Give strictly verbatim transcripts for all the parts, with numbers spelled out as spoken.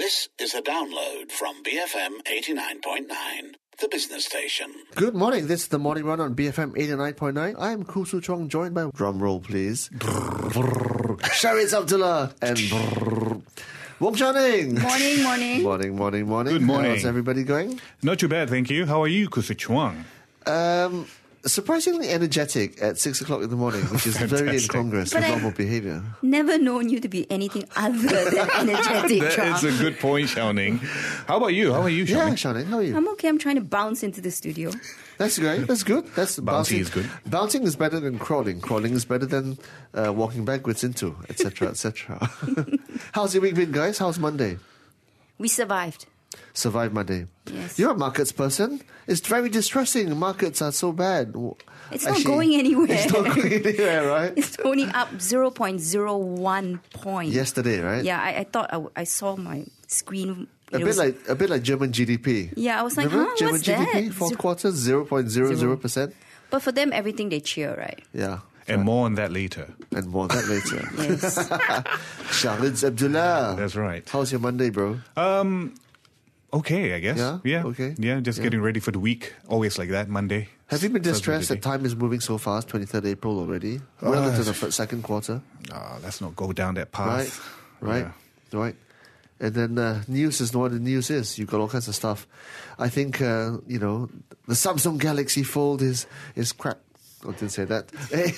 This is a download from B F M eighty-nine point nine, the business station. Good morning. This is the morning run on B F M eighty-nine point nine. I'm Khoo Su Chong, joined by drum roll, please. Shariz Abdullah and Wong Channing. Morning, morning. Morning, morning, morning. Good morning. How's everybody going? Not too bad, thank you. How are you, Khoo Su Chong? Um, surprisingly energetic at six o'clock in the morning, which is very incongruous But with I- normal behavior. Never known you to be anything other than energetic, That Chong. is a good point, Xiaoning. How about you? How are you, Yeah, Xiaoning? Shannon, how are you? I'm okay. I'm trying to bounce into the studio. That's great. That's good. That's Bouncy bouncing is good. Bouncing is better than crawling. Crawling is better than uh, walking backwards into, et cetera, et cetera. How's your week been, guys? How's Monday? We survived. Survive Monday. Yes. You're a markets person. It's very distressing. Markets are so bad. It's not going anywhere. It's not going anywhere, right? It's only up zero point zero one points. Yesterday, right? Yeah, I, I thought I, I saw my screen. A It bit was- like a bit like German G D P. Yeah, I was like, Remember huh, German what's G D P that? fourth Zero- quarter zero point zero zero percent. But for them, everything they cheer, right? Yeah. And more on that later. And more on that later. Yes. Shariz Abdullah. That's right. How's your Monday, bro? Um, okay, I guess. Yeah? Yeah. Okay. Yeah, just Yeah. getting ready for the week. Always like that, Monday. Have you been First distressed of that the time is moving so fast, twenty-third April already? Well Uh, into the fir- second quarter. day? Ah, let's not go down that Right, path. right, Yeah. right. And then uh, news is what the news is. You've got all kinds of stuff. I think, uh, you know, the Samsung Galaxy Fold is, is crap. I didn't say that.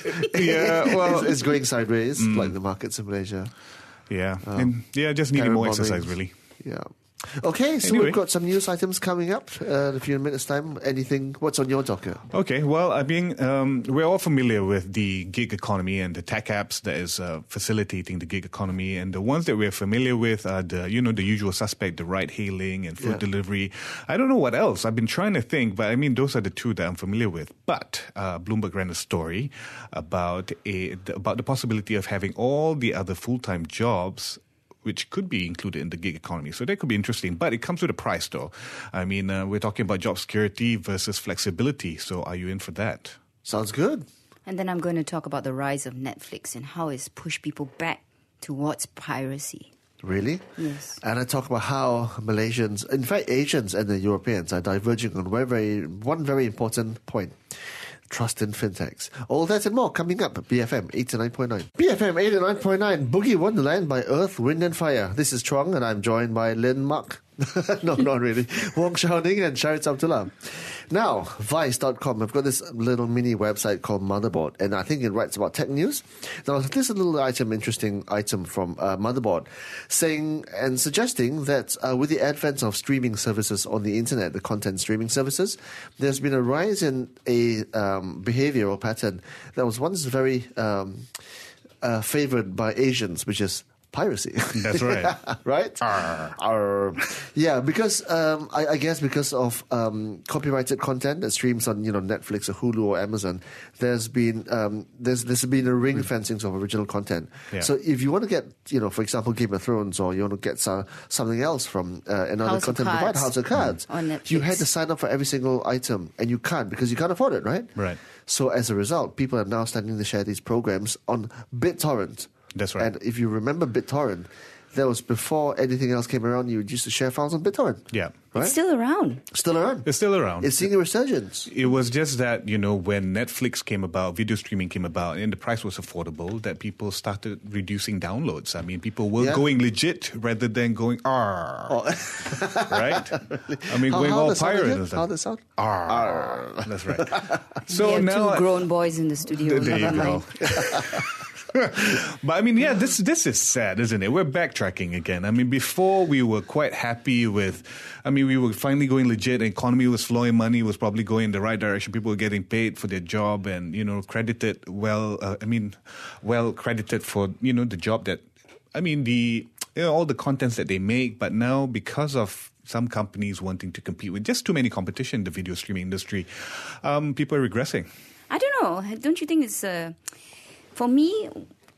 Yeah, well- it's, it's going sideways, like the markets in Malaysia. Yeah. and yeah, just needing more Parent exercise, bombings. really. Yeah. Okay, so Anyway. we've got some news items coming up uh, in a few minutes' time. Anything? What's on your docket? Okay, well, I mean, um, we're all familiar with the gig economy and the tech apps that is uh, facilitating the gig economy. And the ones that we're familiar with are the, you know, the usual suspect, the ride-hailing and food Yeah. delivery. I don't know what else. I've been trying to think, but I mean, those are the two that I'm familiar with. But uh, Bloomberg ran a story about a about the possibility of having all the other full-time jobs which could be included in the gig economy. So that could be interesting. But it comes with a price, though. I mean, uh, we're talking about job security versus flexibility. So are you in for that? Sounds good. And then I'm going to talk about the rise of Netflix and how it's pushed people back towards piracy. Really? Yes. And I talk about how Malaysians, in fact Asians and the Europeans are diverging on very, very, one very important point. Trust in fintechs. All that and more coming up at B F M eighty-nine point nine. B F M eighty-nine point nine, Boogie Wonderland by Earth, Wind and Fire. This is Chuang and I'm joined by Lin Mak. No, not really. Wong Xiaoning and Shariz Abdullah. Now, Vice dot com. I've got this little mini website called Motherboard, and I think it writes about tech news. Now, this is a little item, interesting item from uh, Motherboard, saying and suggesting that uh, with the advent of streaming services on the internet, the content streaming services, there's been a rise in a um, behavioral pattern that was once very um, uh, favored by Asians, which is piracy. That's right. Right? Arr. Yeah, because um, I, I guess because of um, copyrighted content that streams on you know Netflix or Hulu or Amazon, there's been um, there's there's been a ring fencing of original content. Yeah. So if you want to get you know for example Game of Thrones or you want to get some, something else from uh, another House of content provider, Cards. House of Cards, On Netflix. you had to sign up for every single item, and you can't because you can't afford it, right? Right. So as a result, people are now starting to share these programs on BitTorrent. That's right. And if you remember BitTorrent, that was before anything else came around. You used to share files on BitTorrent. Yeah. Right? It's still around. Still around. It's still around. It's seeing a resurgence. It was just that, you know, when Netflix came about, video streaming came about, and the price was affordable, that people started reducing downloads. I mean, people were Yeah. going legit rather than going R. Oh. Right? I mean, How, going how all does it sound pirate again? and stuff. How does it sound? R. That's right. So we have now, two grown boys in the studio. there you Never go. mind. But I mean, yeah, this this is sad, isn't it? We're backtracking again. I mean, before we were quite happy with, I mean, we were finally going legit. The economy was flowing, money was probably going in the right direction. People were getting paid for their job, and you know, credited well. Uh, I mean, well credited for you know the job that, I mean, the you know, all the contents that they make. But now, because of some companies wanting to compete with just too many competition in the video streaming industry, um, people are regressing. I don't know. Don't you think it's... Uh, for me,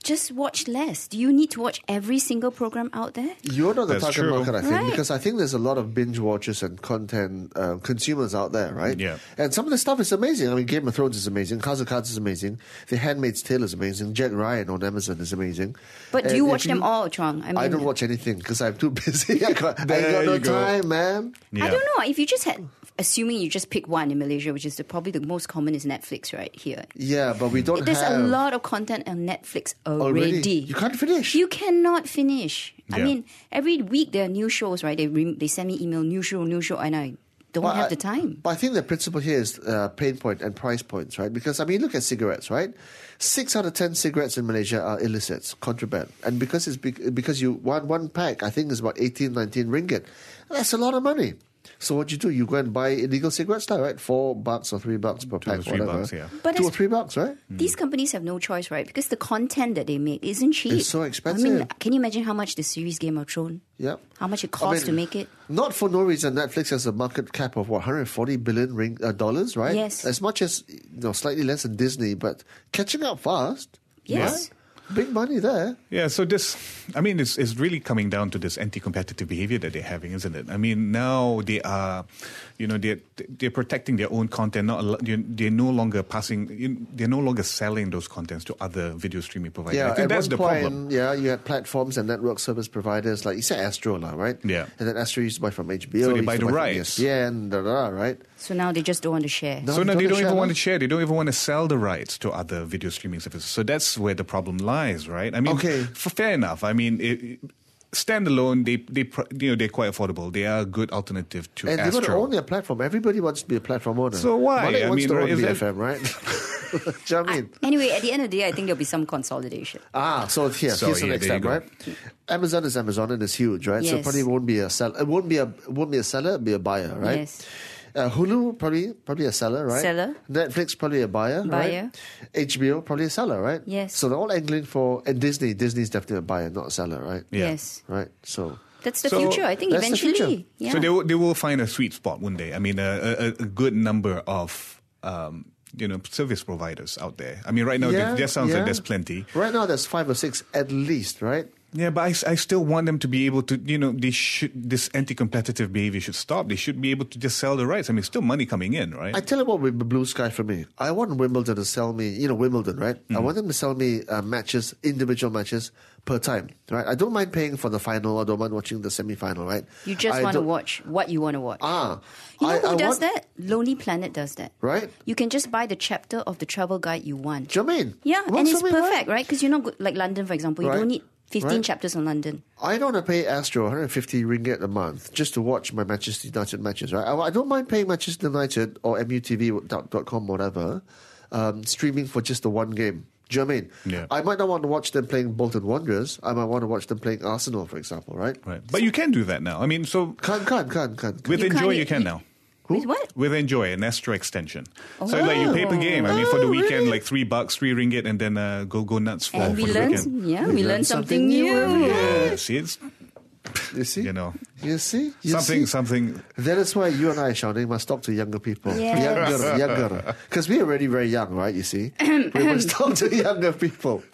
just watch less. Do you need to watch every single program out there? You're not the That's target true. market, I think, Right. because I think there's a lot of binge watchers and content uh, consumers out there, right? Yeah. And some of the stuff is amazing. I mean, Game of Thrones is amazing. House of Cards is amazing. The Handmaid's Tale is amazing. Jack Ryan on Amazon is amazing. But do And you if watch them all, Chuang? I mean, I don't watch anything because I'm too busy. I got, I There got no you go. time, man. Yeah. I don't know. If you just had, assuming you just pick one in Malaysia, which is the, probably the most common is Netflix, right here. Yeah, but we don't There's have a lot of content on Netflix already. already. You can't finish. You cannot finish. I Yeah. mean, every week there are new shows, right? They re- they send me email, new show, new show, and I don't But have I- the time. But I think the principle here is uh, pain point and price points, right? Because, I mean, look at cigarettes, right? Six out of ten cigarettes in Malaysia are illicit, contraband. And because it's bec- because you one one pack, I think is about eighteen, nineteen ringgit. That's a lot of money. So what you do, you go and buy illegal cigarettes now, right? Four bucks or three bucks per Two pack, or three whatever. bucks, yeah. But Two or it's- three bucks, right? These companies have no choice, right? Because the content that they make isn't cheap. It's so I expensive. mean, can you imagine how much the series Game of Thrones? Yep. How much it I costs to mean, make it? Not for no reason, Netflix has a market cap of what, one hundred forty billion ring, uh, dollars, right? Yes. As much as, you know, slightly less than Disney, but catching up fast. Yes. Right? Big money there. Yeah, so this, I mean, it's, it's really coming down to this anti-competitive behavior that they're having, isn't it? I mean, now they are, you know, they're, they're protecting their own content. Not al- they're, they're no longer passing, they're no longer selling those contents to other video streaming providers. Yeah, I think at that's one the point, problem. yeah, you had platforms and network service providers like you said Astro, now, right? Yeah. And then Astro used to buy from H B O, So they used buy to the from rights. E S P N, da, da, da, right? So now they just don't want to share. No. So no, don't they they don't share even now? want to share. They don't even want to sell the rights to other video streaming services. So that's where the problem lies, right? I mean, Okay. f- fair enough. I mean, it, it- standalone, they they pr- you know they're quite affordable. They are a good alternative to And they want to Astro. own their platform. Everybody wants to be a platform owner. So why? Malek I wants mean, to right, own is B that- F M, right? Do you know what I mean? Anyway, at the end of the day, I think there'll be some consolidation. Ah, so here, So, here's the yeah, next there you step, go. right? Amazon is Amazon and it's huge, right? So it Yes. probably won't be a seller. It won't be a it won't be a seller. It'll be a buyer, right? Yes. Uh, Hulu probably probably a seller, right? Seller. Netflix probably a buyer, Buyer. right? H B O probably a seller, right? Yes. So they're all angling for and Disney. Disney's definitely a buyer, not a seller, right? Yeah. Yes. Right. So That's the So, future, I think, that's the eventually. future. Yeah. So they will, they will find a sweet spot one day. I mean, a, a, a good number of um, you know service providers out there. I mean, right now yeah, it just sounds yeah. like there's plenty. Right now, there's five or six at least, right? Yeah, but I, s- I still want them to be able to, you know, they should, this anti-competitive behavior should stop. They should be able to just sell the rights. I mean, still money coming in, right? I tell you what would be blue sky for me. I want Wimbledon to sell me, you know, Wimbledon, right? I Mm-hmm. want them to sell me uh, matches, individual matches per time, right? I don't mind paying for the final. I don't mind watching the semi-final, right? You just I want to don't- watch what you want to watch. Ah, You know I, who I does want, that? Lonely Planet does that. Right? You can just buy the chapter of the travel guide you want. Do you know what I mean? Yeah, Works and it's for me, right? perfect, right? Because you're not good, like London, for example. You Right. don't need fifteen Right. chapters on London. I don't want to pay Astro one hundred fifty ringgit a month just to watch my Manchester United matches, right? I, I don't mind paying Manchester United or M U T V dot com, whatever, um, streaming for just the one game. Do you know what I mean? Yeah. I might not want to watch them playing Bolton Wanderers. I might want to watch them playing Arsenal, for example, right? Right. But you can do that now. I mean, so Can't, can't, can't, can't. with You Enjoy, can't- you can you- now. With what? With Enjoy, an Astro extension. So like you pay per game. I mean, for the Oh, weekend, really? like three bucks, three ringgit, and then uh, go go nuts for, And we for the learned, weekend. yeah, we, We learned learn something, something new new. every day. Yeah, see, it's You see? you know You see? You something see? something. That is why you and I, Shawnee, must talk to younger people. Yes. Younger, younger. Because we're already very young, right? You see? we must talk to younger people.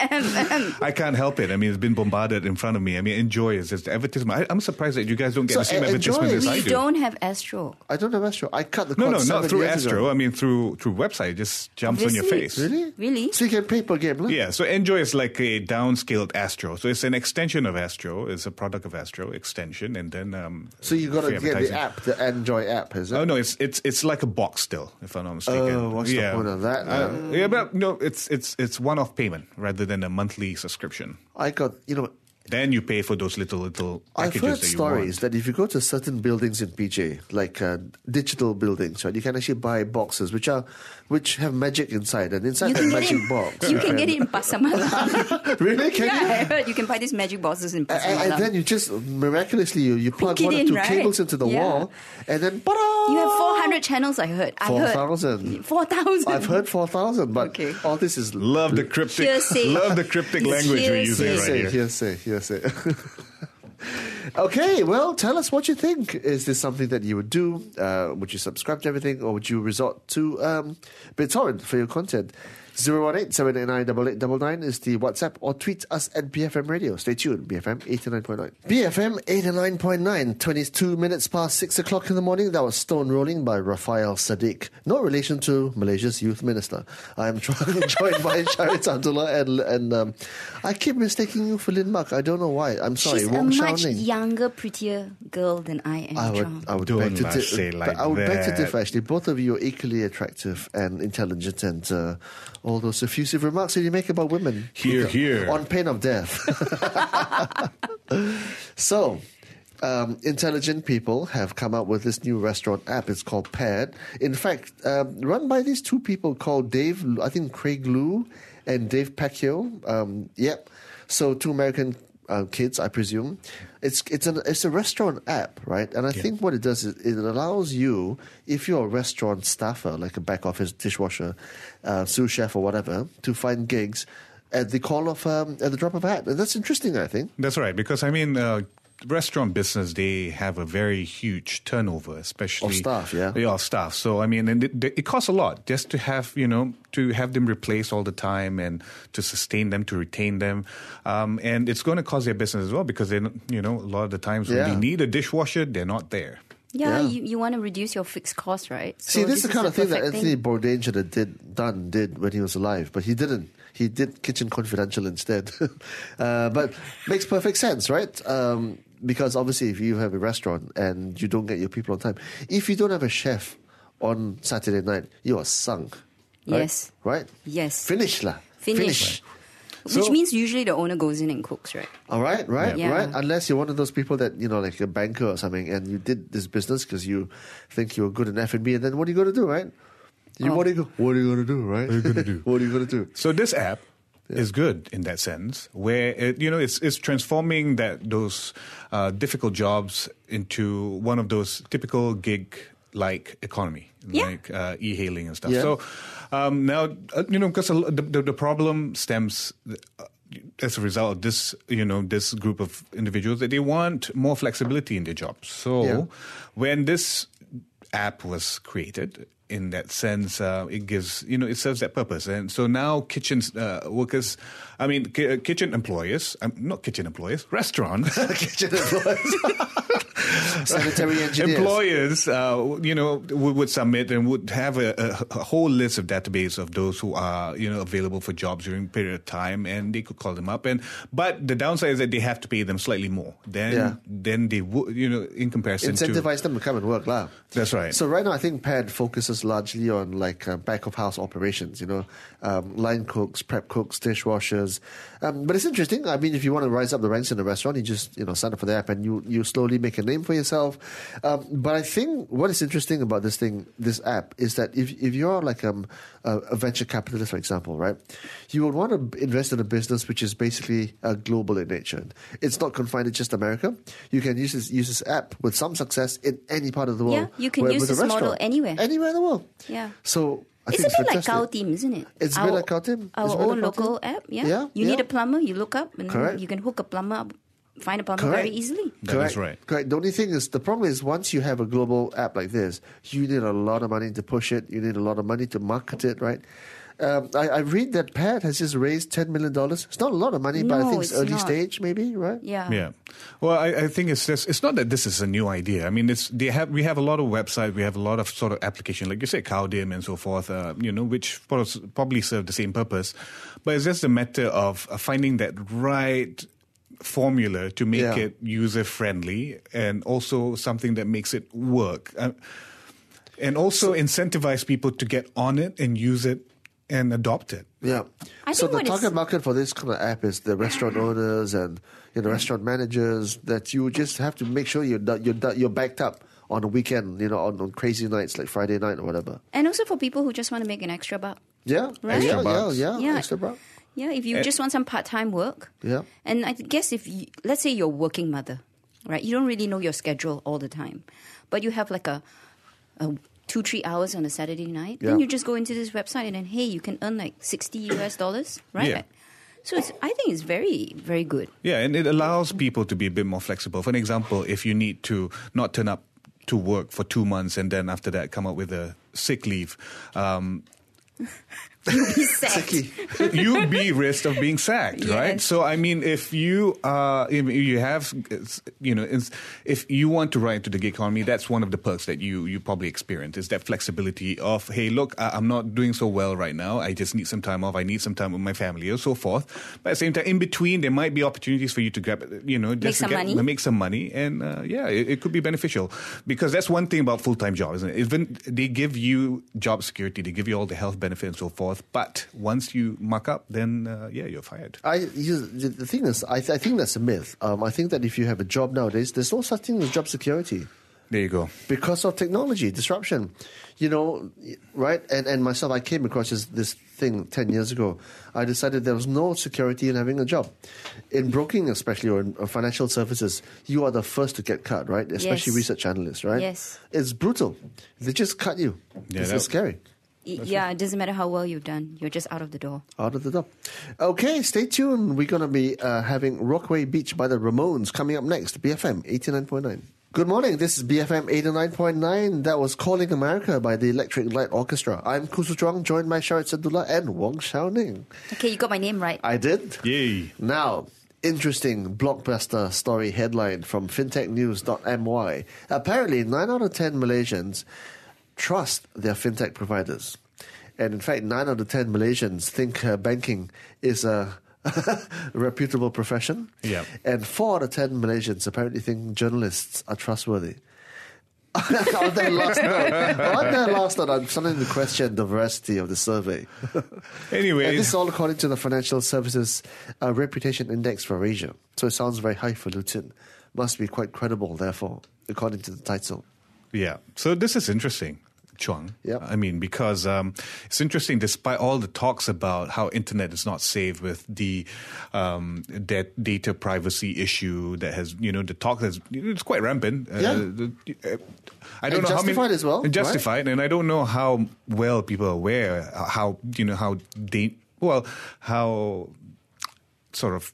I can't help it. I mean, it's been bombarded in front of me. I mean, Enjoy is just the advertisement. I, I'm surprised that you guys don't get So, the same uh, advertisement Enjoy- as I We do. don't have Astro. I don't have Astro. I cut the No, cord no, seven not through years Astro. ago. I mean, through through website. It just jumps on your Obviously. face. Really? Really? So you can pay per game, huh? Yeah, so Enjoy is like a downscaled Astro. So it's an extension of Astro. It's a product of Astro extension, and then um, So you got to free get advertising. the app, the Enjoy app, is it? Oh no, it's it's it's like a box still, if I'm not mistaken. Oh, what's the yeah. point of that, Uh, man? yeah, but no, it's it's it's one-off payment rather than a monthly subscription. I got, you know, Then you pay for those little little I've packages heard that you stories want. that if you go to certain buildings in P J, like uh, digital buildings, right, you can actually buy boxes which are which have magic inside, and inside You the can get magic it. box, You can get it in Pasar Malam. really? Can yeah, you? I heard you can buy these magic boxes in Pasar And, and Malam. then you just miraculously you, you plug Hook it one or in, two right? cables into the Yeah. wall, and then ta-da! You have four hundred channels, I heard. I Four heard. thousand. four thousand. I've heard four thousand, but Okay. all this is Love the cryptic, Hearsay. love the cryptic language we're using Hearsay. right hearsay, here. hearsay, hearsay. Okay, well, tell us what you think. Is this something that you would do? Uh, would you subscribe to everything, or would you resort to um, BitTorrent for your content? zero one eight, seven eight nine, eight eight nine nine is the WhatsApp, or tweet us at B F M Radio. Stay tuned, B F M eighty-nine point nine. B F M eighty-nine point nine, twenty-two minutes past six o'clock in the morning. That was Stone Rolling by Rafael Sadiq. No relation to Malaysia's youth minister. I'm joined by Shahid Abdullah, and, and um, I keep mistaking you for Lin Mak. I don't know why. I'm sorry. She's Wong a Shao much Ning. younger, prettier girl than I am. I would, Chong. I would Don't beg to like di- say like I would beg to that. differ. Actually, both of you are equally attractive and intelligent, and uh, all those effusive remarks that you make about women. Hear, Because- hear. On pain of death. So, um, intelligent people have come up with this new restaurant app. It's called Paired. In fact, um, run by these two people called Dave, I think Craig Liu and Dave Pacquiao. Um, yep. So, two American uh, kids, I presume. It's it's an it's a restaurant app, right? And I Yeah. think what it does is it allows you, if you're a restaurant staffer, like a back office dishwasher, uh, sous chef or whatever, to find gigs at the call of um, at the drop of a hat. And that's interesting, I think. That's right, because I mean, uh, restaurant business, they have a very huge turnover, especially Of staff, yeah. Yeah, of staff. So I mean, and it, it costs a lot just to have you know to have them replaced all the time and to sustain them, to retain them, um, and it's going to cost their business as well because they you know a lot of the times when Yeah. they need a dishwasher, they're not there. Yeah, Yeah. you, you want to reduce your fixed costs, right? See, So this is the kind of thing that perfect Anthony Bourdain should have did, done, did when he was alive, but he didn't. He did Kitchen Confidential instead. uh, but makes perfect sense, right? Um, because obviously if you have a restaurant and you don't get your people on time, if you don't have a chef on Saturday night, you are sunk. Right? Yes. Right? Yes. Finish lah. Finish. Which So- means usually the owner goes in and cooks, right? All right, right, Yeah. right. Unless you're one of those people that, you know, like a banker or something, and you did this business because you think you're good in F and B, and then what are you going to do, right? You, Oh. what, are you, what are you going to do, right? What are you going to do? what are you going to do? So this app is good in that sense, where it, you know it's it's transforming that those uh, difficult jobs into one of those typical gig like economy, Yeah. like uh, e-hailing and stuff. Yeah. So um, now uh, you know because the, the the problem stems. Uh, as a result of this, you know, this group of individuals that they want more flexibility in their jobs. So Yeah. when this app was created, in that sense, uh, it gives, you know, it serves that purpose. And so now kitchen uh, workers, I mean, ki- kitchen employers, um, not kitchen employers, restaurant Kitchen employees. Sanitary engineers. employers, uh, you know, would, would submit and would have a, a, a whole list of database of those who are, you know, available for jobs during a period of time, and they could call them up. And but the downside is that they have to pay them slightly more than Yeah. than they would, you know, in comparison to. Incentivize them to come and work, lah. That's right. So right now, I think Pad focuses largely on like uh, back of house operations. You know, um, line cooks, prep cooks, dishwashers. Um, but it's interesting. I mean, if you want to rise up the ranks in the restaurant, you just you know sign up for the app and you you slowly make a name for yourself. Um, but I think what is interesting about this thing, this app, is that if if you're like um, a, a venture capitalist, for example, right, you would want to invest in a business which is basically uh, global in nature. It's not confined to just America. You can use this use this app with some success in any part of the world. Yeah, you can where- use with a this model restaurant. anywhere. Anywhere in the world. Yeah. So I It's think a bit like fantastic. Cow Team, isn't it? It's a bit like Cow Team. Our It's a bit own like Cow local Team. app, yeah. Yeah, You yeah. need a plumber, you look up, and Correct. you can hook a plumber up, find a plumber Correct. very easily. That Correct. is right. Correct. The only thing is, the problem is once you have a global app like this, you need a lot of money to push it. You need a lot of money to market it, right? Um, I, I read that Pat has just raised ten million dollars. It's not a lot of money, but I No, think it's it's early not. stage, maybe, right? Yeah. Yeah, well, I, I think it's just, it's not that this is a new idea. I mean, it's they have we have a lot of websites, we have a lot of sort of application, like you say, Cowdim and so forth. Uh, you know, which pros- probably serve the same purpose, but it's just a matter of uh, finding that right formula to make Yeah. it user friendly and also something that makes it work, uh, and also incentivize people to get on it and use it and adopt it. Yeah. I so think the what is- target market for this kind of app is the restaurant owners and you know restaurant managers that you just have to make sure you're du- you're du- you're backed up on a weekend, you know, on, on crazy nights like Friday night or whatever. And also for people who just want to make an extra buck. Yeah. Right. Yeah, Extra bucks. yeah, yeah, Yeah. Extra buck. Yeah, if you Eh. just want some part-time work. Yeah. And I guess if you, let's say you're a working mother, right? You don't really know your schedule all the time, but you have like a, a two, three hours on a Saturday night. Yeah. Then you just go into this website and then, hey, you can earn like sixty U S dollars, right? Yeah. So it's, I think it's very, very good. Yeah, and it allows people to be a bit more flexible. For an example, if you need to not turn up to work for two months and then after that come up with a sick leave, um, You'll be sacked. you be risk of being sacked, Yes. right? So I mean, if you uh, if you have, you know, if you want to ride into the gig economy, that's one of the perks that you you probably experience is that flexibility of, hey, look, I'm not doing so well right now. I just need some time off. I need some time with my family, or so forth. But at the same time, in between, there might be opportunities for you to grab, you know, just Make to some get, money. make some money, and uh, yeah, it, it could be beneficial because that's one thing about full time jobs, isn't it? Even they give you job security, they give you all the health benefits and so forth. But once you muck up, then uh, yeah, you're fired. I you, the thing is, I, th- I think that's a myth. Um, I think that if you have a job nowadays, there's no such thing as job security There you go. because of technology disruption. You know, right? And and myself, I came across this, this thing ten years ago. I decided there was no security in having a job. In broking, especially, or in uh, financial services, you are the first to get cut, right? Especially Yes. research analysts, right? Yes. It's brutal. They just cut you. Yeah, it's that- it's scary. Y- yeah, it doesn't matter how well you've done. You're just out of the door. Out of the door. Okay, stay tuned. We're going to be uh, having Rockaway Beach by the Ramones coming up next. B F M eighty-nine point nine. Good morning. This is B F M eighty-nine point nine. That was Calling America by the Electric Light Orchestra. I'm Kusu Chuang, joined by Sharat Sadullah and Wong Shao Ning. Okay, you got my name right. I did. Yay. Now, interesting blockbuster story headline from fintech news dot m y. Apparently, nine out of ten Malaysians trust their fintech providers. And in fact, nine out of ten Malaysians think uh, banking is a reputable profession. Yeah. And four out of ten Malaysians apparently think journalists are trustworthy. on that last note, on that last note, I'm starting to question the veracity of the survey. Anyway, And this is all according to the Financial Services uh, Reputation Index for Asia. So it sounds very highfalutin. Must be quite credible, therefore, according to the title. yeah. So this is interesting, Chuang. Yep. I mean, because um, it's interesting, despite all the talks about how internet is not safe with the um, that data privacy issue that has, you know, the talk that's it's quite rampant. Yeah. Uh, the, uh, I don't And know how many, justified as well, and justified, and I don't know how well people are aware how you know how they well how sort of.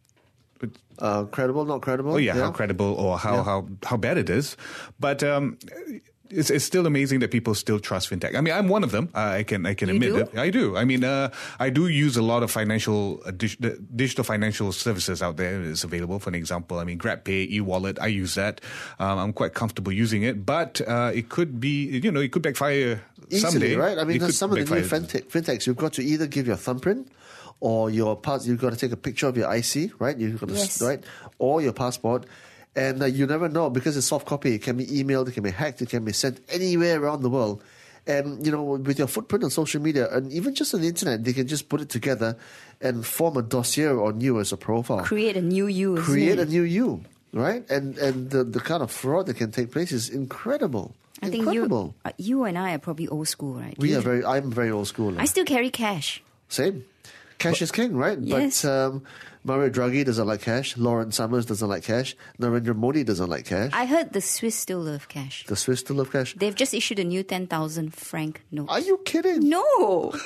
Uh, credible, not credible? Oh yeah, how credible or how, Yeah. how, how bad it is. But um, it's, it's still amazing that people still trust fintech. I mean, I'm one of them. Uh, I can I can You admit do? it. I do. I mean, uh, I do use a lot of financial uh, dig- the digital financial services out there. It's available. For an example, I mean, GrabPay, eWallet. I use that. Um, I'm quite comfortable using it. But uh, it could be, you know, it could backfire Easily, someday. right? I mean, It could there's some of the new backfire. fintech, fintechs, you've got to either give your thumbprint or your pass. You've got to take a picture of your I C, right? You've got to, Yes. right? Or your passport. And uh, you never know because it's soft copy. It can be emailed, it can be hacked, it can be sent anywhere around the world. And, you know, with your footprint on social media and even just on the internet, they can just put it together and form a dossier on you as a profile. Create a new you. isn't Create a it? new you, right? And and the, the kind of fraud that can take place is incredible. I think incredible. you, uh, you and I are probably old school, right? We You- are very, I'm very old school. I still carry cash. Same. Cash is king, right? Yes. But um, Mario Draghi doesn't like cash. Lawrence Summers doesn't like cash. Narendra Modi doesn't like cash. I heard the Swiss still love cash. The Swiss still love cash. They've just issued a new ten thousand franc note. Are you kidding? No!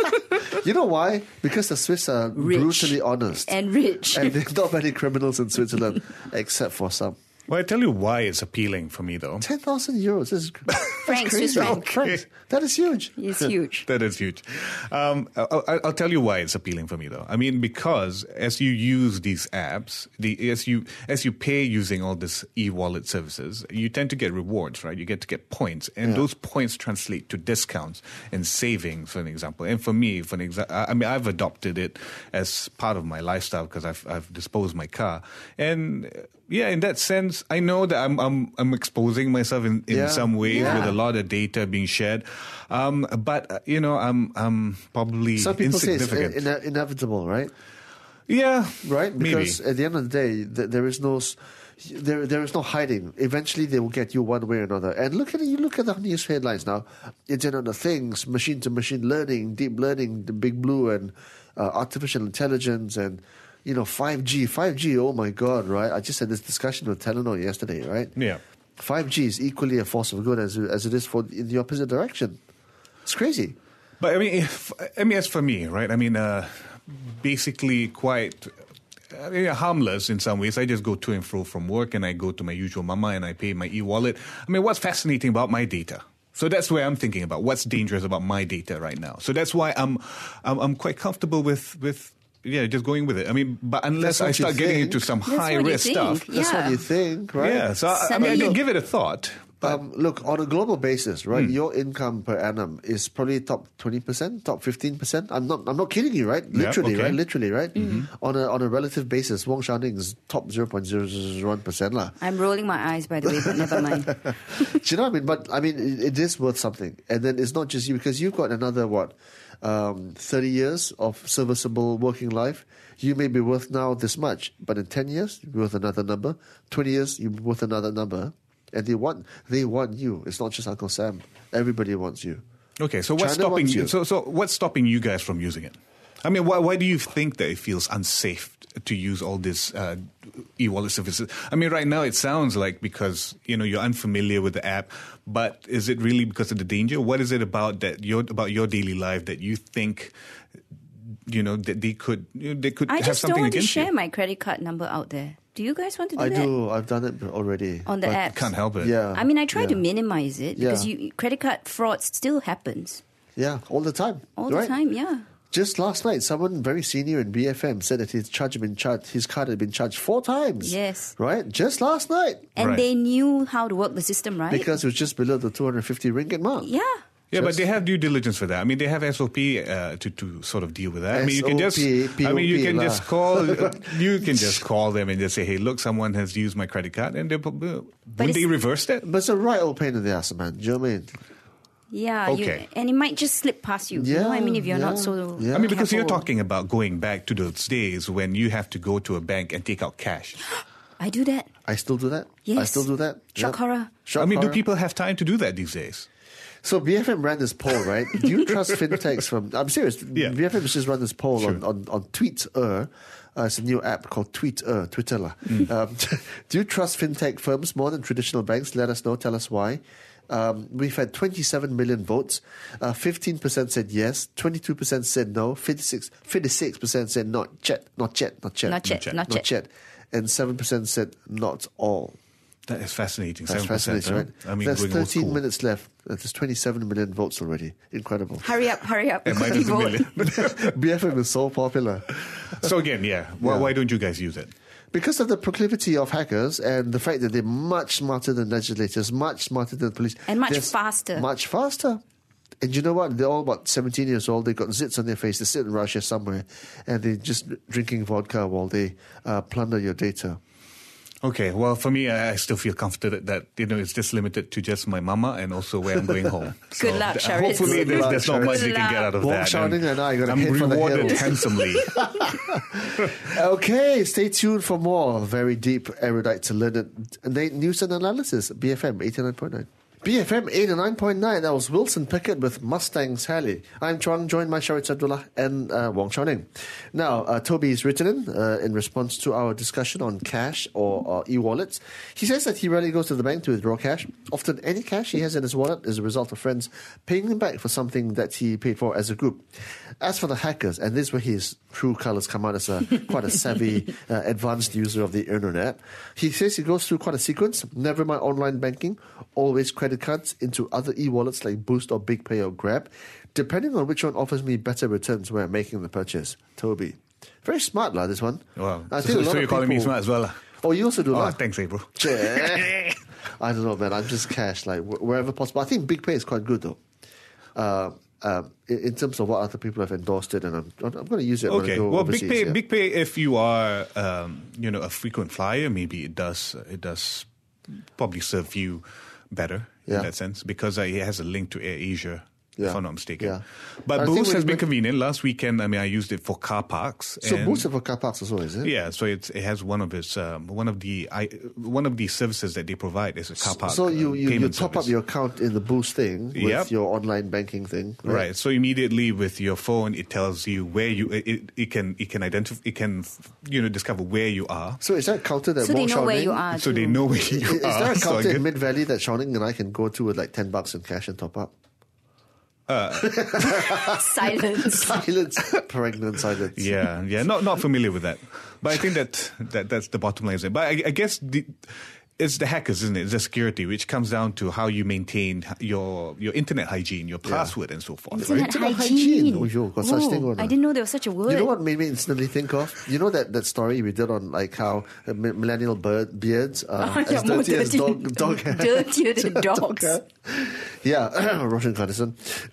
You know why? Because the Swiss are Rich. brutally honest. And rich. And there's not many criminals in Switzerland, except for some. Well, I tell you why it's appealing for me, though. ten thousand euros. This is Francs, crazy. Swiss franc. Francs. That is huge. It's huge. That is huge. Um, I'll, I'll tell you why it's appealing for me, though. I mean, because as you use these apps, the as you as you pay using all this e-wallet services, you tend to get rewards, right? You get to get points, and Yeah. those points translate to discounts and savings, for an example. And for me, for an example, I mean, I've adopted it as part of my lifestyle because I've I've disposed my car, and uh, yeah, in that sense, I know that I'm I'm I'm exposing myself in, in Yeah. some ways Yeah. with a lot of data being shared. Um, but uh, you know, I'm I'm probably Some people say it's insignificant. ine- inevitable, right? yeah, Right? maybe. Because at the end of the day, th- there is no s- there there is no hiding. Eventually, they will get you one way or another. And look at it, you look at the news headlines now: Internet of Things, machine to machine learning, deep learning, the big blue, and uh, artificial intelligence, and you know, five G. five G. Oh my God! Right? I just had this discussion with Telenor yesterday. Right? Yeah. five G is equally a force of good as as it is for in the opposite direction. It's crazy. But I mean, if, I mean, as for me, right? I mean, uh, basically quite I mean, harmless in some ways. I just go to and fro from work, and I go to my usual mama, and I pay my e-wallet. I mean, what's fascinating about my data? So that's where I'm thinking about what's dangerous about my data right now. So that's why I'm, I'm, I'm quite comfortable with, with, yeah, just going with it. I mean, but unless That's what I start you getting think. into some That's high what you risk think. stuff. That's Yeah. what you think, right? Yeah. So I, I mean, I Suddenly- did give it a thought. Um, look, on a global basis, right? Your income per annum is probably top twenty percent, top fifteen percent. I'm not. I'm not kidding you, right? Literally, okay. right? Literally, right? On a on a relative basis, Wong Xiaoning is top zero point zero zero one percent lah. I'm rolling my eyes, by the way, but never mind. Do you know what I mean? But I mean, it, it is worth something. And then it's not just you, because you've got another what, um, thirty years of serviceable working life. You may be worth now this much, but in ten years, you'll be worth another number. Twenty years, you'll be worth another number. And they want they want you. It's not just Uncle Sam. Everybody wants you. Okay, so what's China stopping wants you? you. So, so what's stopping you guys from using it? I mean, why, why do you think that it feels unsafe to use all these uh, e-wallet services? I mean, right now it sounds like because you know you're unfamiliar with the app, but is it really because of the danger? What is it about that your about your daily life that you think you know that they could you know, they could I have just something don't want to against share you? my credit card number out there. Do you guys want to do I that? do. I've done it already. On the But- apps? Can't help it. Yeah. I mean, I try yeah. to minimize it because Yeah. you, credit card fraud still happens Yeah, all the time. all right? the time. Yeah. Just last night, someone very senior in B F M said that his charge had been charged. His card had been charged four times. Yes. Right. Just last night, And Right. they knew how to work the system, right? because it was just below the two hundred fifty ringgit mark. yeah. Yeah, but Just- they have due diligence for that. I mean, they have S O P uh, to to sort of deal with that. I mean, you can just, S O P, I mean, you can P O P just lah. call, you can just call them and just say, hey, look, someone has used my credit card, and they probably would they it's- reverse that? But it's a right old pain in the ass, man. Do you know what I mean? Yeah. you- Okay. and it might just slip past you. you know what I mean? If you're Yeah, not so. yeah. I mean, because you're careful. talking about going back to those days when you have to go to a bank and take out cash. I do that. I still do that. I Yes. still do that. Shock Yep. horror. Shock I mean, do horror. people have time to do that these days? So B F M ran this poll, right? Do you trust fintechs from? I'm serious. Yeah. B F M has just run this poll on, Sure. on on Tweeter. Uh, it's a new app called Tweeter, Twitter lah. Mm. Um, do you trust fintech firms more than traditional banks? Let us know. Tell us why. Um, we've had twenty-seven million votes. Uh, fifteen percent said yes. twenty-two percent said no. fifty-six percent said not yet, not yet, not yet, Not yet, not not yet. And seven percent said not all. That is fascinating. That's seven percent, fascinating, huh? right? I mean, There's going old thirteen school. minutes left. There's twenty-seven million votes already. Incredible. Hurry up, hurry up. And mine Quickly is a vote. million. B F M is so popular. So again, yeah, why, Yeah. why don't you guys use it? Because of the proclivity of hackers and the fact that they're much smarter than legislators, much smarter than police. And much They're faster. Much faster. And you know what? They're all about seventeen years old. They've got zits on their face. They sit in Russia somewhere and they're just drinking vodka while they uh, plunder your data. Okay, well, for me, I I still feel comforted that, you know, it's just limited to just my mama and also where I'm going home. Good luck, th- Sharitz. Hopefully, Good there's, luck, there's not much Sharitz. we can get out of Wong that. Xiaoning and I are gonna I'm head for the rewarded hills. handsomely. Okay, stay tuned for more very deep, erudite to learn it. News and analysis. B F M eighty-nine point nine. B F M eighty-nine point nine. That was Wilson Pickett with Mustang Sally. I'm Chuang, joined by Sharitz Abdullah and uh, Wong Xiaoning. Now, uh, Toby has written in uh, in response to our discussion on cash or, or e-wallets. He says that he rarely goes to the bank to withdraw cash. Often, any cash he has in his wallet is a result of friends paying him back for something that he paid for as a group. As for the hackers, and this is where his true colours come out as a quite a savvy, uh, advanced user of the internet. He says he goes through quite a sequence. Never mind online banking, always credit cards into other e-wallets like Boost or BigPay or Grab, depending on which one offers me better returns when I'm making the purchase. Toby. Very smart, lah, this one. Wow. I So, think a so lot you're of calling me people- smart as well? lah? Oh, you also do Oh, that? thanks, April. I don't know, man. I'm just cash, like, wh- wherever possible. I think BigPay is quite good, though. Uh, um, in, in terms of what other people have endorsed it, and I'm, I'm going to use it when I Okay. go Well, overseas. big pay, yeah. big pay. If you are, um, you know, a frequent flyer, maybe it does. It does probably serve you better Yeah. in that sense because uh, it has a link to Air Asia. Yeah. If I'm not mistaken. Yeah. But I think Boost when- has been when- convenient. Last weekend, I mean, I used it for car parks. So and Boost for car parks as well, is it? Yeah, so it's, it has one of its um, one of the I, one of the services that they provide is a car park. So you, uh, you, you payment top service. up your account in the Boost thing with Yep. your online banking thing, right? Right. So immediately with your phone, it tells you where you it, it can it can identify it can you know discover where you are. So is that counted at So they Wong know where Xiaoning? you are. So too. they know where Is, you is are. there a So I counter in guess- Mid Valley that Xiaoning and I can go to with like ten bucks in cash and top up? Silence. Silence, pregnant silence. Yeah, yeah, not not familiar with that, but I think that, that that's the bottom line. But I, I guess the, it's the hackers, isn't it? It's the security, which comes down to how you maintain your your internet hygiene, your password, and so forth. Internet Right? Internet hygiene. hygiene. Oh, yo, got such Whoa, thing on, I ah. didn't know there was such a word. You know what made me instantly think of? You know that, that story we did on like how uh, mi- millennial bird beards are Oh, yeah, as more dirty as dirty- dog, dog hair. dirtier than Dog dogs. hair. Yeah, Roshan Carnison.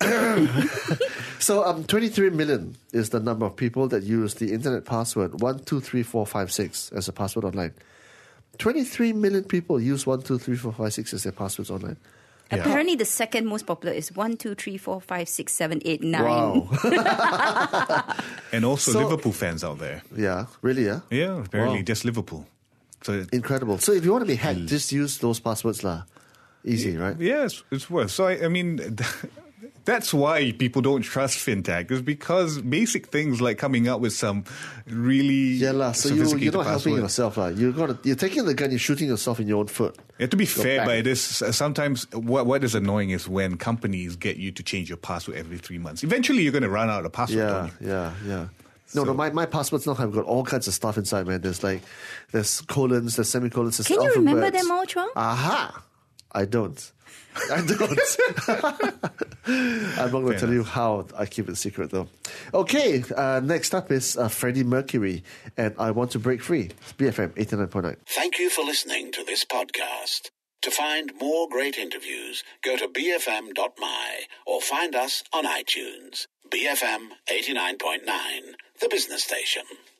So um, twenty-three million is the number of people that use the internet password one two three four five six as a password online. twenty-three million people use one two three four five six as their passwords online. Yeah. Apparently, the second most popular is one, two, three, four, five, six, seven, eight, nine. Wow. And also So- Liverpool fans out there. Yeah, really, yeah? Yeah, apparently Wow. just Liverpool. So Incredible. So if you want to be hacked, just use those passwords lah. Easy, right? yeah, it's, it's worth. So I, I mean, that's why people don't trust fintech, is because basic things like coming up with some really Yeah, lah. So you, sophisticated you're not helping password. yourself, lah. You got you're taking the gun, you're shooting yourself in your own foot. Yeah, to be fair, back. but it is sometimes what what is annoying is when companies get you to change your password every three months. Eventually, you're going to run out of password. Yeah, don't you? yeah, yeah. No, no, my, my passports now have got all kinds of stuff inside, man. There's like, there's colons, there's semicolons, there's Can you remember alphabets. them all, Chuang? Aha! I don't. I don't. I'm not going to Fair tell you how I keep it secret, though. Okay, uh, next up is uh, Freddie Mercury, and I Want to Break Free. It's B F M eighty-nine point nine. Thank you for listening to this podcast. To find more great interviews, go to b f m dot m y or find us on iTunes. B F M eighty-nine point nine, the business station.